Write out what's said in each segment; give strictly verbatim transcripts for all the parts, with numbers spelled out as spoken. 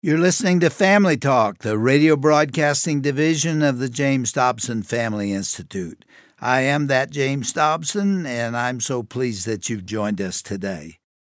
You're listening to Family Talk, the radio broadcasting division of the James Dobson Family Institute. I am that James Dobson, and I'm so pleased that you've joined us today.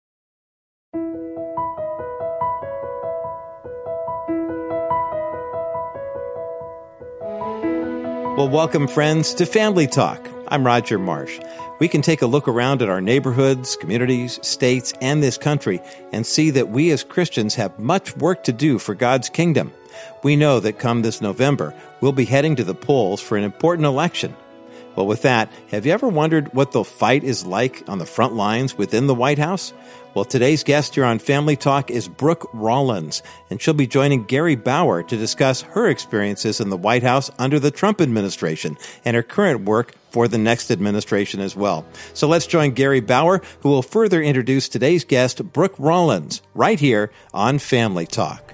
Well, welcome, friends, to Family Talk. I'm Roger Marsh. We can take a look around at our neighborhoods, communities, states, and this country and see that we as Christians have much work to do for God's kingdom. We know that come this November, we'll be heading to the polls for an important election. Well, with that, have you ever wondered what the fight is like on the front lines within the White House? Well, today's guest here on Family Talk is Brooke Rollins, and she'll be joining Gary Bauer to discuss her experiences in the White House under the Trump administration and her current work for the next administration as well. So let's join Gary Bauer, who will further introduce today's guest, Brooke Rollins, right here on Family Talk.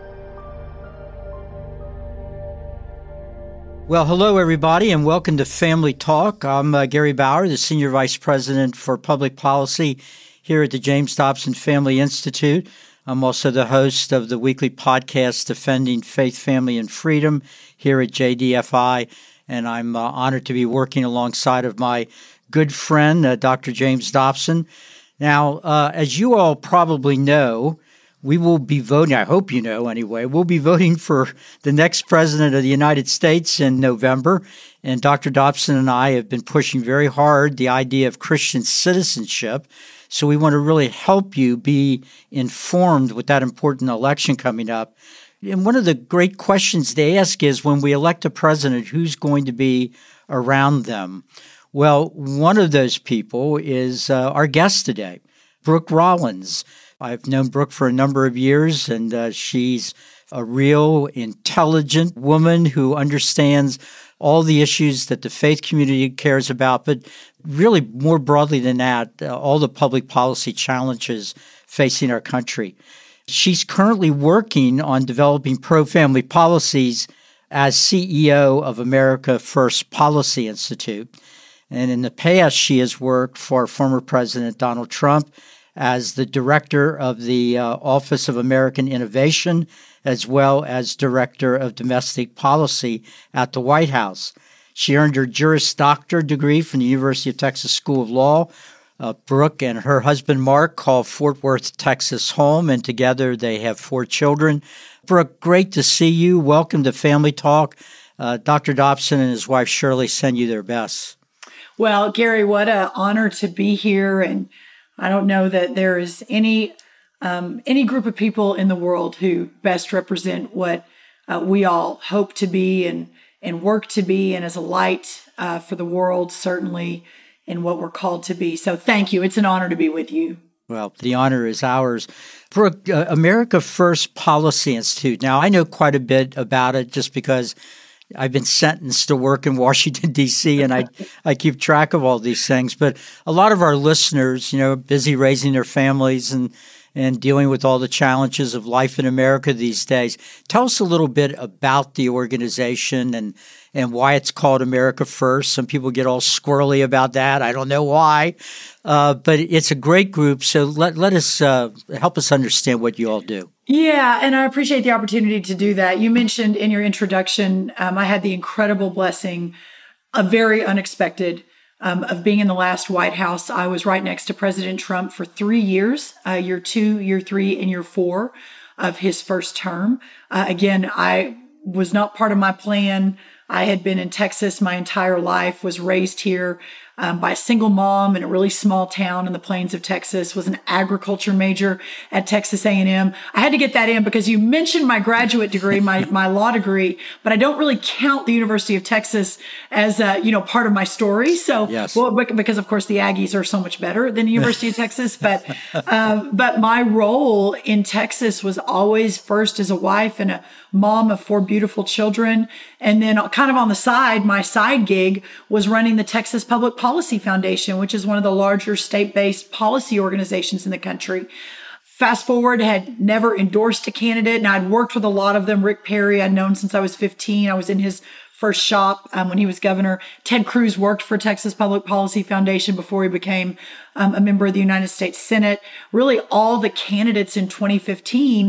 Well, hello, everybody, and welcome to Family Talk. I'm uh, Gary Bauer, the Senior Vice President for Public Policy here at the James Dobson Family Institute. I'm also the host of the weekly podcast, Defending Faith, Family, and Freedom, here at J D F I, and I'm uh, honored to be working alongside of my good friend, uh, Doctor James Dobson. Now, uh, as you all probably know, we will be voting, I hope you know anyway, we'll be voting for the next president of the United States in November. And Doctor Dobson and I have been pushing very hard the idea of Christian citizenship. So we want to really help you be informed with that important election coming up. And one of the great questions they ask is, when we elect a president, who's going to be around them? Well, one of those people is uh, our guest today, Brooke Rollins. I've known Brooke for a number of years, and uh, she's a real intelligent woman who understands all the issues that the faith community cares about, but really more broadly than that, uh, all the public policy challenges facing our country. She's currently working on developing pro-family policies as C E O of America First Policy Institute. And in the past, she has worked for former President Donald Trump as the director of the uh, Office of American Innovation, as well as director of domestic policy at the White House. She earned her Juris Doctor degree from the University of Texas School of Law. Uh, Brooke and her husband, Mark, call Fort Worth, Texas home, and together they have four children. Brooke, great to see you. Welcome to Family Talk. Uh, Doctor Dobson and his wife, Shirley, send you their best. Well, Gary, what an honor to be here. And I don't know that there is any um, any group of people in the world who best represent what uh, we all hope to be and, and work to be, and as a light uh, for the world, certainly in what we're called to be. So thank you. It's an honor to be with you. Well, the honor is ours. Brooke, uh, America First Policy Institute. Now, I know quite a bit about it just because I've been sentenced to work in Washington, D C, and I, I keep track of all these things. But a lot of our listeners, you know, are busy raising their families and, and dealing with all the challenges of life in America these days. Tell us a little bit about the organization and, and why it's called America First. Some people get all squirrely about that. I don't know why, uh, but it's a great group. So let, let us uh, help us understand what you all do. Yeah, and I appreciate the opportunity to do that. You mentioned in your introduction, um, I had the incredible blessing, a very unexpected, um, of being in the last White House. I was right next to President Trump for three years, uh, year two, year three, and year four of his first term. Uh, again, I was not part of my plan. I had been in Texas my entire life, was raised here um, by a single mom in a really small town in the plains of Texas, was an agriculture major at Texas A and M. I had to get that in because you mentioned my graduate degree, my, my law degree, but I don't really count the University of Texas as, uh, you know, part of my story. So, yes. well, because of course the Aggies are so much better than the University of Texas, but, um, but my role in Texas was always first as a wife and a mom of four beautiful children. And then kind of on the side, my side gig was running the Texas Public Policy Foundation, which is one of the larger state-based policy organizations in the country. Fast forward, had never endorsed a candidate, and I'd worked with a lot of them. Rick Perry, I'd known since I was fifteen. I was in his first shop um, when he was governor. Ted Cruz worked for Texas Public Policy Foundation before he became um, a member of the United States Senate. Really, all the candidates in twenty fifteen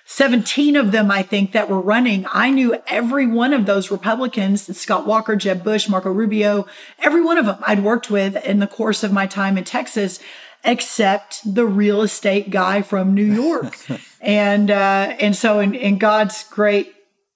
seventeen of them, I think, that were running. I knew every one of those Republicans, Scott Walker, Jeb Bush, Marco Rubio, every one of them I'd worked with in the course of my time in Texas, except the real estate guy from New York. and uh, and so in, in God's great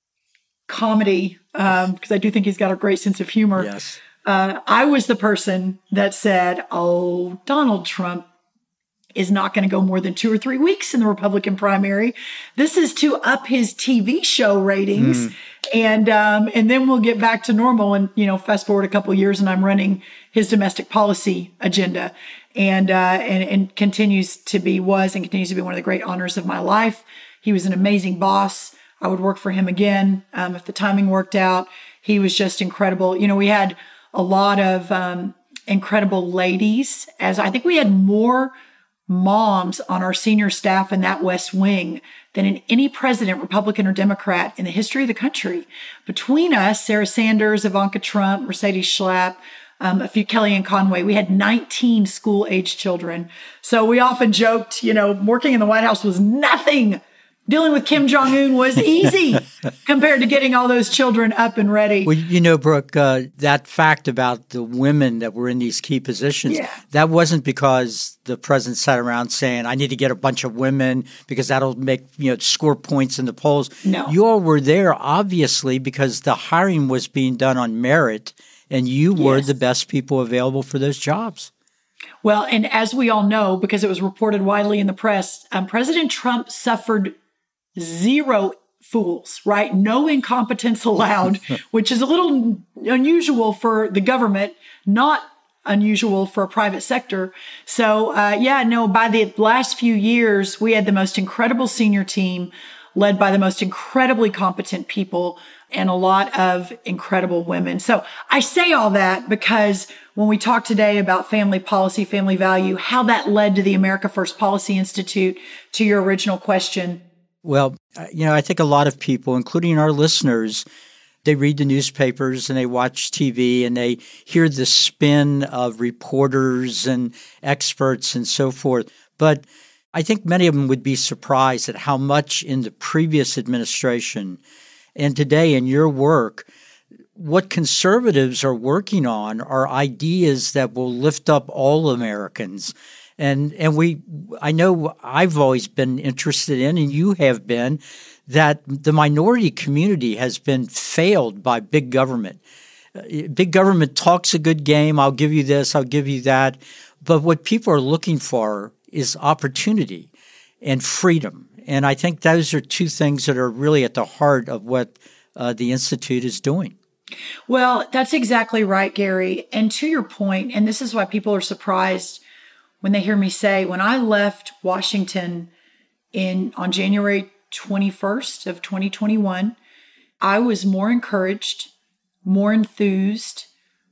comedy, um, because I do think he's got a great sense of humor, yes. uh, I was the person that said, oh, Donald Trump is not going to go more than two or three weeks in the Republican primary. This is to up his T V show ratings. Mm. And, um, and then we'll get back to normal. And, you know, fast forward a couple of years and I'm running his domestic policy agenda and, uh, and, and continues to be, was and continues to be one of the great honors of my life. He was an amazing boss. I would work for him again. Um, if the timing worked out, he was just incredible. You know, we had a lot of, um, incredible ladies, as I think we had more moms on our senior staff in that West Wing than in any president, Republican or Democrat, in the history of the country. Between us, Sarah Sanders, Ivanka Trump, Mercedes Schlapp, um, a few Kellyanne Conway, we had nineteen school-age children. So we often joked, you know, working in the White House was nothing. Dealing with Kim Jong-un was easy compared to getting all those children up and ready. Well, you know, Brooke, uh, that fact about the women that were in these key positions, yeah. that wasn't because the president sat around saying, I need to get a bunch of women because that'll make, you know, score points in the polls. No. You all were there, obviously, because the hiring was being done on merit, and you were yes. the best people available for those jobs. Well, and as we all know, because it was reported widely in the press, um, President Trump suffered zero fools, right? No incompetence allowed, which is a little unusual for the government, not unusual for a private sector. So, uh, yeah, no, by the last few years, we had the most incredible senior team led by the most incredibly competent people and a lot of incredible women. So I say all that because when we talk today about family policy, family value, how that led to the America First Policy Institute, to your original question. Well, you know, I think a lot of people, including our listeners, they read the newspapers and they watch T V and they hear the spin of reporters and experts and so forth. But I think many of them would be surprised at how much in the previous administration and today in your work, what conservatives are working on are ideas that will lift up all Americans. And and we, I know I've always been interested in, and you have been, that the minority community has been failed by big government. Uh, big government talks a good game. I'll give you this, I'll give you that. But what people are looking for is opportunity and freedom. And I think those are two things that are really at the heart of what uh, the Institute is doing. Well, that's exactly right, Gary. And to your point, and this is why people are surprised when they hear me say, when I left Washington in on January twenty-first of twenty twenty-one, I was more encouraged, more enthused,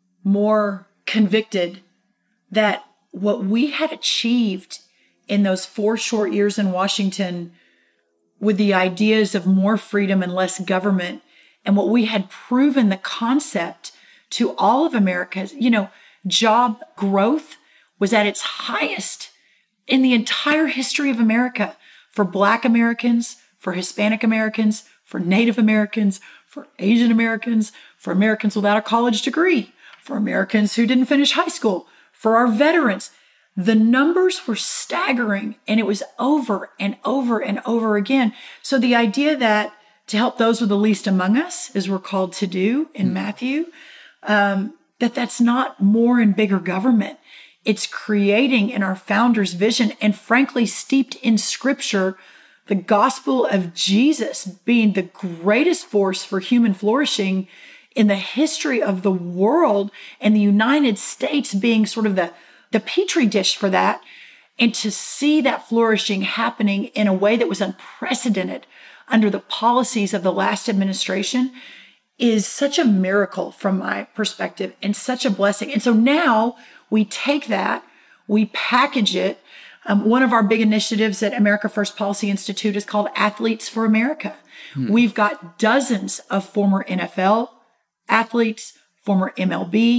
more convicted that what we had achieved in those four short years in Washington with the ideas of more freedom and less government, and what we had proven the concept to all of America, you know, job growth was at its highest in the entire history of America for Black Americans, for Hispanic Americans, for Native Americans, for Asian Americans, for Americans without a college degree, for Americans who didn't finish high school, for our veterans. The numbers were staggering, and it was over and over and over again. So the idea that to help those with the least among us, as we're called to do in mm. Matthew, um, that that's not more and bigger government. It's creating in our founder's vision, and frankly, steeped in scripture, the gospel of Jesus being the greatest force for human flourishing in the history of the world, and the United States being sort of the, the petri dish for that. And to see that flourishing happening in a way that was unprecedented under the policies of the last administration is such a miracle from my perspective and such a blessing. And so now we take that, we package it. Um, one of our big initiatives at America First Policy Institute is called Athletes for America. Hmm. We've got dozens of former N F L athletes, former M L B,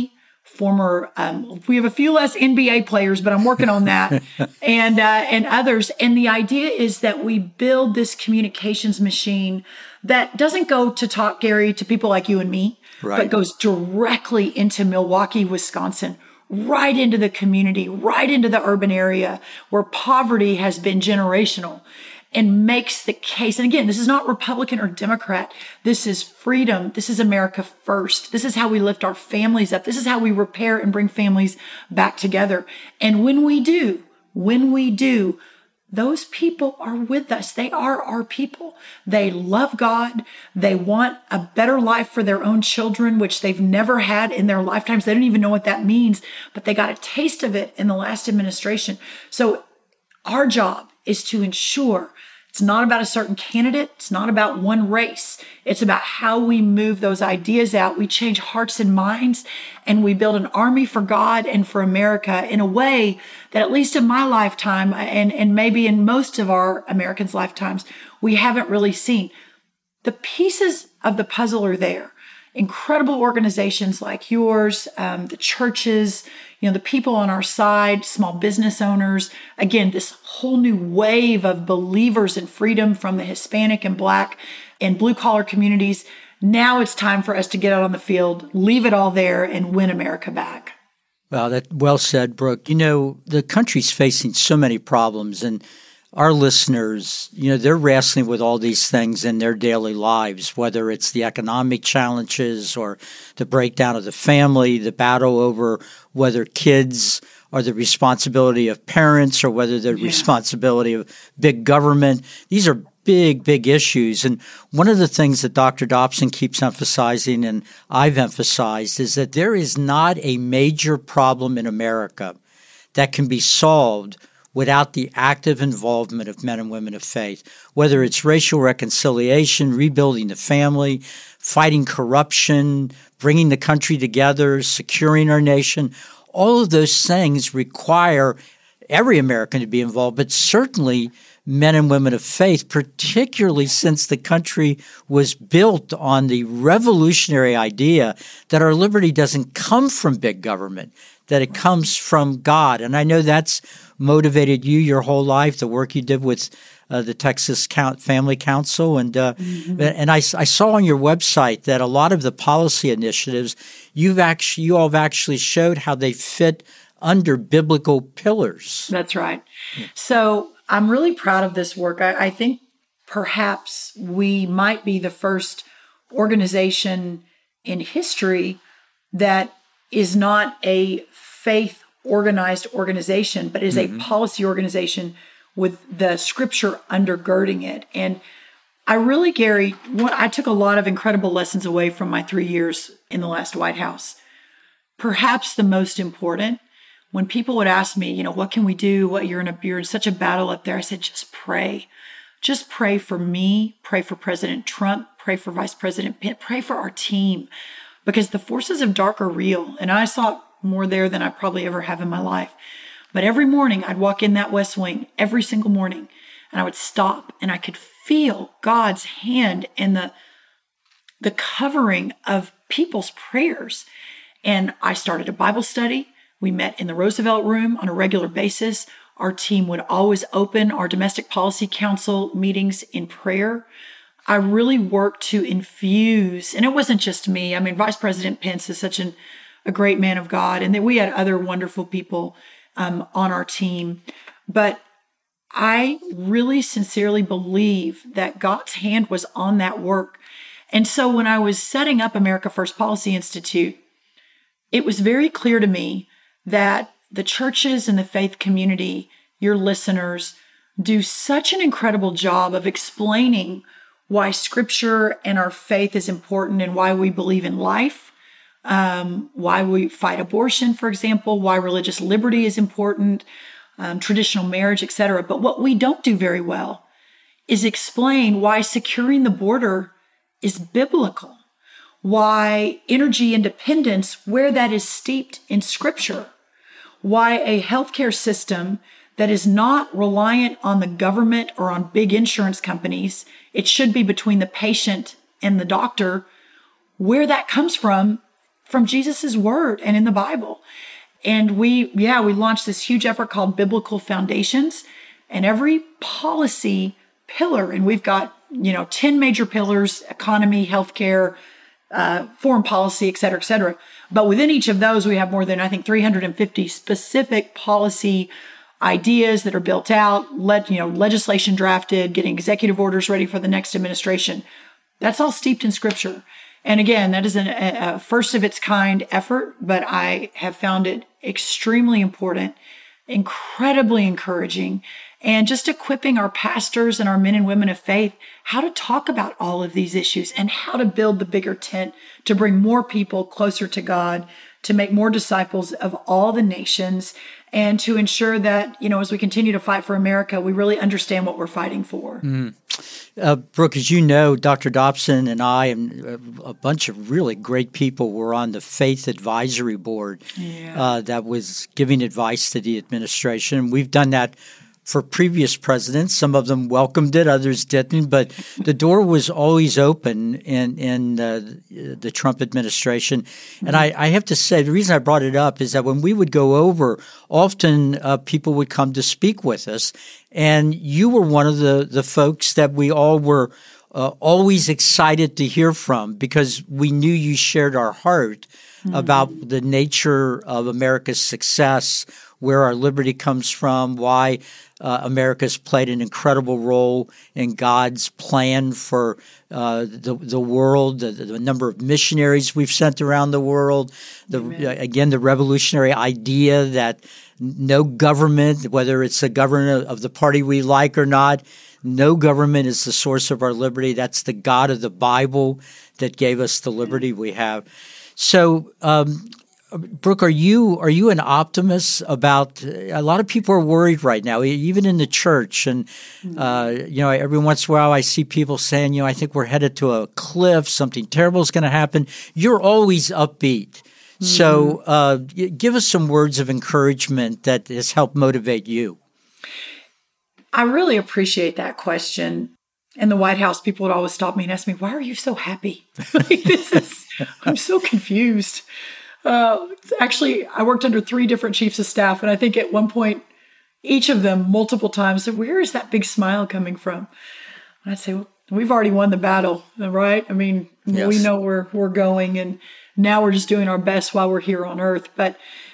former, um, we have a few less N B A players, but I'm working on that, and uh, and others. And the idea is that we build this communications machine that doesn't go to talk, Gary, to people like you and me, right, but goes directly into Milwaukee, Wisconsin, right into the community, right into the urban area where poverty has been generational, and makes the case. And again, this is not Republican or Democrat. This is freedom. This is America first. This is how we lift our families up. This is how we repair and bring families back together. And when we do, when we do, those people are with us. They are our people. They love God. They want a better life for their own children, which they've never had in their lifetimes. They don't even know what that means, but they got a taste of it in the last administration. So our job is to ensure it's not about a certain candidate. It's not about one race. It's about how we move those ideas out. We change hearts and minds, and we build an army for God and for America in a way that, at least in my lifetime, and, and maybe in most of our Americans' lifetimes, we haven't really seen. The pieces of the puzzle are there. Incredible organizations like yours, um, the churches, you know, the people on our side, small business owners. Again, this whole new wave of believers in freedom from the Hispanic and Black and blue collar communities. Now it's time for us to get out on the field, leave it all there, and win America back. Well, that well said, Brooke. You know, the country's facing so many problems, and our listeners, you know, they're wrestling with all these things in their daily lives, whether it's the economic challenges or the breakdown of the family, the battle over whether kids are the responsibility of parents or whether they're the yeah. responsibility of big government. These are big, big issues. And one of the things that Doctor Dobson keeps emphasizing, and I've emphasized, is that there is not a major problem in America that can be solved without the active involvement of men and women of faith, whether it's racial reconciliation, rebuilding the family, fighting corruption, bringing the country together, securing our nation. All of those things require every American to be involved, but certainly men and women of faith, particularly since the country was built on the revolutionary idea that our liberty doesn't come from big government, that it comes from God. And I know that's motivated you your whole life, the work you did with uh, the Texas Family Council. And uh, mm-hmm. and I, I saw on your website that a lot of the policy initiatives, you've actually, you all have actually showed how they fit under biblical pillars. That's right. Yeah. So I'm really proud of this work. I, I think perhaps we might be the first organization in history that is not a faith organized organization, but is mm-hmm. a policy organization with the scripture undergirding it. And I really, Gary, I took a lot of incredible lessons away from my three years in the last White House. Perhaps the most important, when people would ask me, you know, what can we do? What you're in a you're in such a battle up there. I said, just pray. Just pray for me. Pray for President Trump. Pray for Vice President Pence. Pray for our team, because the forces of dark are real. And I saw more there than I probably ever have in my life. But every morning I'd walk in that West Wing, every single morning, and I would stop and I could feel God's hand and the, the covering of people's prayers. And I started a Bible study. We met in the Roosevelt Room on a regular basis. Our team would always open our Domestic Policy Council meetings in prayer. I really worked to infuse, and it wasn't just me. I mean, Vice President Pence is such an a great man of God. And then we had other wonderful people um, on our team. But I really sincerely believe that God's hand was on that work. And so when I was setting up America First Policy Institute, it was very clear to me that the churches and the faith community, your listeners, do such an incredible job of explaining why scripture and our faith is important and why we believe in life. Um, why we fight abortion, for example, why religious liberty is important, um, traditional marriage, et cetera. But what we don't do very well is explain why securing the border is biblical, why energy independence, where that is steeped in scripture, why a healthcare system that is not reliant on the government or on big insurance companies, it should be between the patient and the doctor, where that comes from from Jesus's word and in the Bible. And we, yeah, we launched this huge effort called Biblical Foundations, and every policy pillar, and we've got, you know, ten major pillars: economy, healthcare, uh, foreign policy, et cetera, et cetera. But within each of those, we have more than, I think, three hundred fifty specific policy ideas that are built out, let, you know, legislation drafted, getting executive orders ready for the next administration. That's all steeped in Scripture. And again, that is an, a, a first of its kind effort, but I have found it extremely important, incredibly encouraging, and just equipping our pastors and our men and women of faith how to talk about all of these issues and how to build the bigger tent to bring more people closer to God, to make more disciples of all the nations, and to ensure that, you know, as we continue to fight for America, we really understand what we're fighting for. Mm. Uh, Brooke, as you know, Doctor Dobson and I and a bunch of really great people were on the Faith Advisory Board yeah. uh, that was giving advice to the administration. We've done that for previous presidents. Some of them welcomed it, others didn't, but the door was always open in, in uh, the Trump administration. Mm-hmm. And I, I have to say, the reason I brought it up is that when we would go over, often uh, people would come to speak with us, and you were one of the, the folks that we all were uh, always excited to hear from, because we knew you shared our heart mm-hmm. about the nature of America's success, where our liberty comes from, why uh, America's played an incredible role in God's plan for uh, the the world, the, the number of missionaries we've sent around the world, the uh, again, the revolutionary idea that no government, whether it's a government of the party we like or not, no government is the source of our liberty. That's the God of the Bible that gave us the liberty we have. So, um, Brooke, are you are you an optimist about? A lot of people are worried right now, even in the church, and uh, you know, every once in a while I see people saying, you know, I think we're headed to a cliff. Something terrible is going to happen. You're always upbeat, mm-hmm. so uh, give us some words of encouragement that has helped motivate you. I really appreciate that question. In the White House, people would always stop me and ask me, "Why are you so happy?" Like, this is, I'm so confused. Uh, actually, I worked under three different chiefs of staff, and I think at one point, each of them multiple times said, "Where is that big smile coming from?" And I'd say, well, "We've already won the battle, right? I mean, yes. we know where we're going, and now we're just doing our best while we're here on earth." But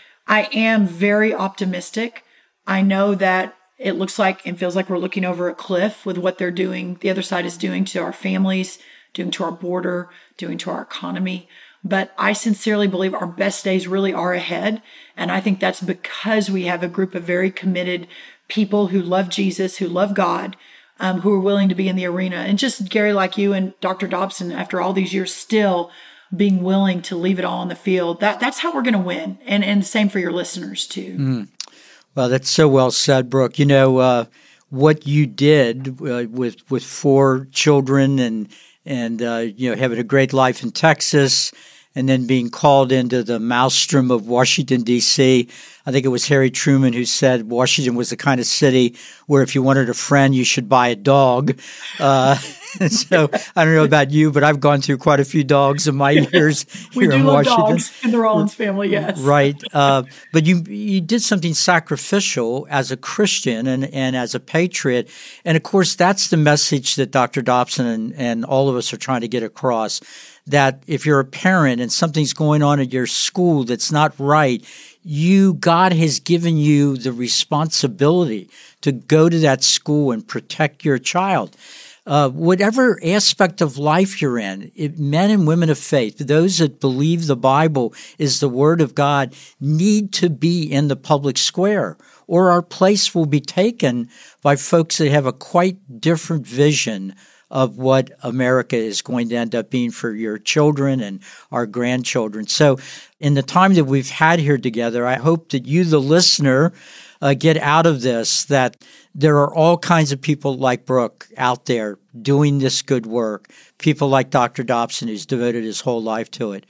I am very optimistic. I know that it looks like and feels like we're looking over a cliff with what they're doing. The other side is doing to our families, doing to our border, doing to our economy. But I sincerely believe our best days really are ahead. And I think that's because we have a group of very committed people who love Jesus, who love God, um, who are willing to be in the arena. And just Gary, like you and Doctor Dobson, after all these years, still being willing to leave it all on the field. That That's how we're going to win. And, and the same for your listeners, too. Mm. Well, that's so well said, Brooke. You know, uh, what you did uh, with with four children and, and uh, you know, having a great life in Texas, and then being called into the maelstrom of Washington, D C. I think it was Harry Truman who said Washington was the kind of city where if you wanted a friend, you should buy a dog. Uh, so I don't know about you, but I've gone through quite a few dogs in my years we here do in love Washington. Dogs in the Rollins family, yes. Right. Uh, but you you did something sacrificial as a Christian and, and as a patriot. And, of course, that's the message that Doctor Dobson and, and all of us are trying to get across, that if you're a parent and something's going on at your school that's not right, you, God has given you the responsibility to go to that school and protect your child. Uh, whatever aspect of life you're in, it, men and women of faith, those that believe the Bible is the Word of God, need to be in the public square, or our place will be taken by folks that have a quite different vision of what America is going to end up being for your children and our grandchildren. So in the time that we've had here together, I hope that you, the listener, uh, get out of this that there are all kinds of people like Brooke out there doing this good work, people like Doctor Dobson who's devoted his whole life to it.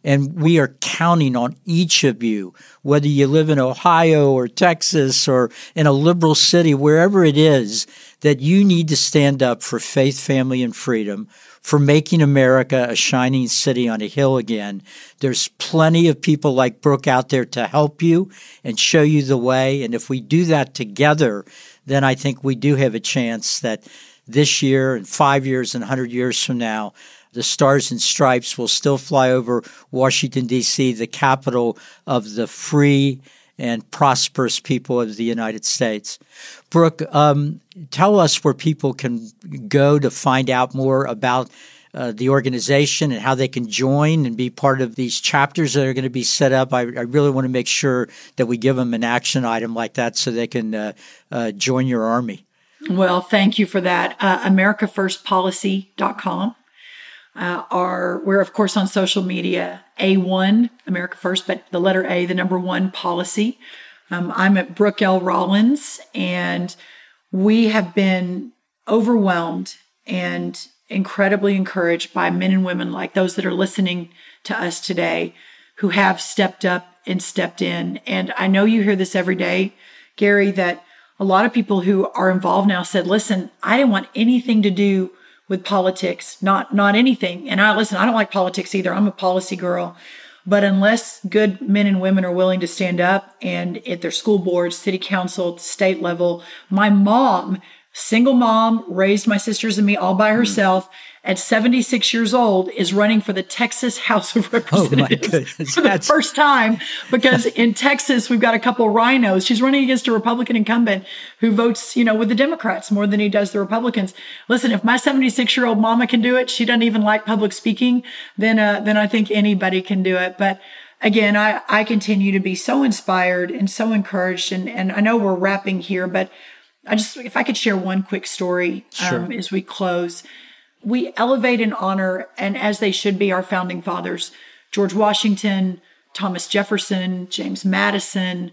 And we are counting on each of you, whether you live in Ohio or Texas or in a liberal city, wherever it is, that you need to stand up for faith, family, and freedom, for making America a shining city on a hill again. There's plenty of people like Brooke out there to help you and show you the way. And if we do that together, then I think we do have a chance that this year and five years and one hundred years from now, the Stars and Stripes will still fly over Washington, D C, the capital of the free and prosperous people of the United States. Brooke, um, tell us where people can go to find out more about uh, the organization and how they can join and be part of these chapters that are going to be set up. I, I really want to make sure that we give them an action item like that so they can uh, uh, join your army. Well, thank you for that. Uh, America First Policy dot com. Uh, are we're of course on social media, A one, America First, but the letter A, the number one policy. Um, I'm at Brooke L. Rollins, and we have been overwhelmed and incredibly encouraged by men and women like those that are listening to us today who have stepped up and stepped in. And I know you hear this every day, Gary, that a lot of people who are involved now said, listen, I didn't want anything to do with politics, not not anything. And I listen, I don't like politics either. I'm a policy girl. But unless good men and women are willing to stand up and at their school boards, city council, state level, my mom, single mom, raised my sisters and me all by herself, mm. at seventy-six years old, is running for the Texas House of Representatives oh for the That's... first time, because in Texas, we've got a couple of rhinos. She's running against a Republican incumbent who votes, you know, with the Democrats more than he does the Republicans. Listen, if my seventy-six-year-old mama can do it, she doesn't even like public speaking, then, uh, then I think anybody can do it. But again, I, I continue to be so inspired and so encouraged. And, and I know we're wrapping here, but I just, if I could share one quick story um, sure. as we close. We elevate and honor, and as they should be, our founding fathers, George Washington, Thomas Jefferson, James Madison,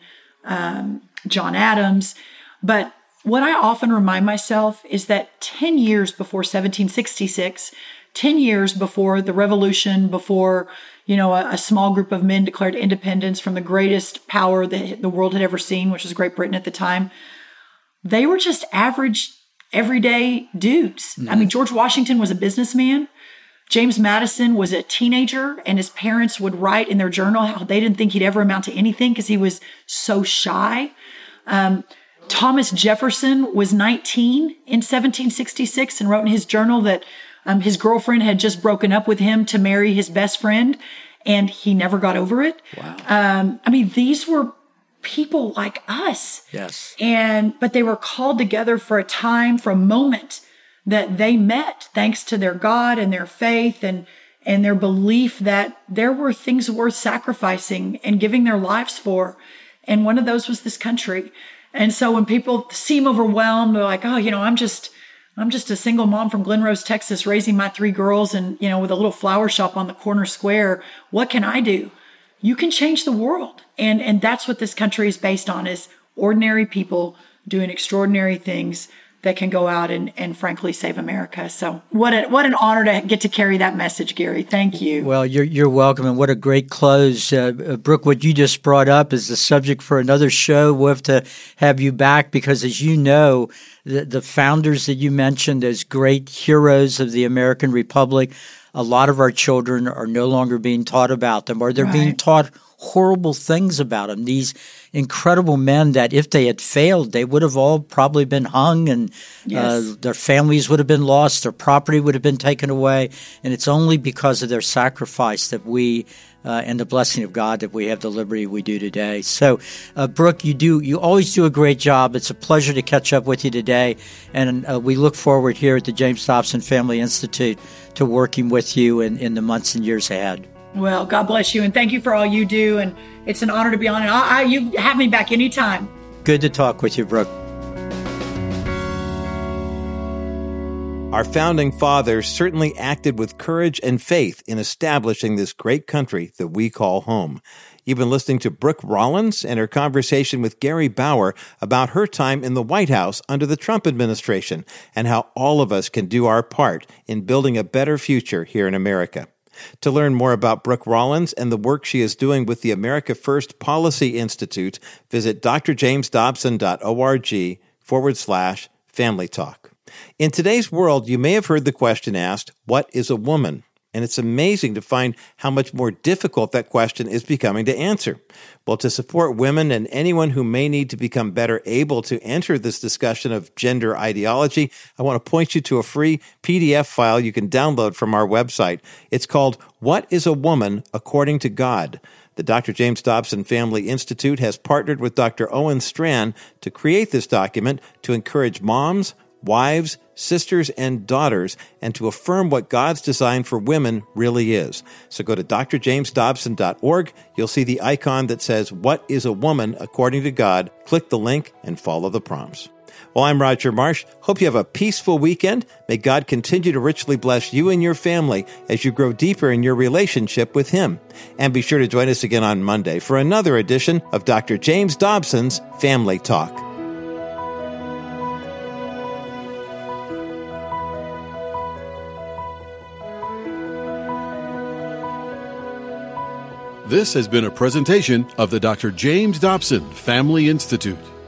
um, John Adams. But what I often remind myself is that ten years before seventeen sixty-six, ten years before the revolution, before, you know, a, a small group of men declared independence from the greatest power that the world had ever seen, which was Great Britain at the time, they were just average, everyday dudes. Mm-hmm. I mean, George Washington was a businessman. James Madison was a teenager, and his parents would write in their journal how they didn't think he'd ever amount to anything because he was so shy. Um, Thomas Jefferson was nineteen in seventeen sixty-six and wrote in his journal that um, his girlfriend had just broken up with him to marry his best friend, and he never got over it. Wow. Um, I mean, these were people like us. Yes. And, but they were called together for a time, for a moment that they met thanks to their God and their faith and, and their belief that there were things worth sacrificing and giving their lives for. And one of those was this country. And so when people seem overwhelmed, they're like, oh, you know, I'm just, I'm just a single mom from Glen Rose, Texas, raising my three girls and, you know, with a little flower shop on the corner square. What can I do? You can change the world. And, and that's what this country is based on, is ordinary people doing extraordinary things that can go out and, and frankly save America. So what a, what an honor to get to carry that message, Gary. Thank you. Well, you're you're welcome, and what a great close. Uh, Brooke, what you just brought up is the subject for another show. We'll have to have you back because, as you know, the, the founders that you mentioned as great heroes of the American Republic, a lot of our children are no longer being taught about them, or they're Right. being taught horrible things about them. These incredible men that if they had failed, they would have all probably been hung, and Yes. uh, their families would have been lost, their property would have been taken away. And it's only because of their sacrifice that we uh, and the blessing of God that we have the liberty we do today. So, uh, Brooke, you do you always do a great job. It's a pleasure to catch up with you today, and uh, we look forward here at the James Dobson Family Institute to working with you in, in the months and years ahead. Well, God bless you, and thank you for all you do. And it's an honor to be on. And I, I, you have me back anytime. Good to talk with you, Brooke. Our founding fathers certainly acted with courage and faith in establishing this great country that we call home. You've been listening to Brooke Rollins and her conversation with Gary Bauer about her time in the White House under the Trump administration and how all of us can do our part in building a better future here in America. To learn more about Brooke Rollins and the work she is doing with the America First Policy Institute, visit drjamesdobson.org forward slash family talk. In today's world, you may have heard the question asked, what is a woman? And it's amazing to find how much more difficult that question is becoming to answer. Well, to support women and anyone who may need to become better able to enter this discussion of gender ideology, I want to point you to a free P D F file you can download from our website. It's called What is a Woman According to God? The Doctor James Dobson Family Institute has partnered with Doctor Owen Strachan to create this document to encourage moms, wives, sisters, and daughters, and to affirm what God's design for women really is. So go to d r james dobson dot org. You'll see the icon that says, What is a Woman According to God? Click the link and follow the prompts. Well, I'm Roger Marsh. Hope you have a peaceful weekend. May God continue to richly bless you and your family as you grow deeper in your relationship with Him. And be sure to join us again on Monday for another edition of Doctor James Dobson's Family Talk. This has been a presentation of the Doctor James Dobson Family Institute.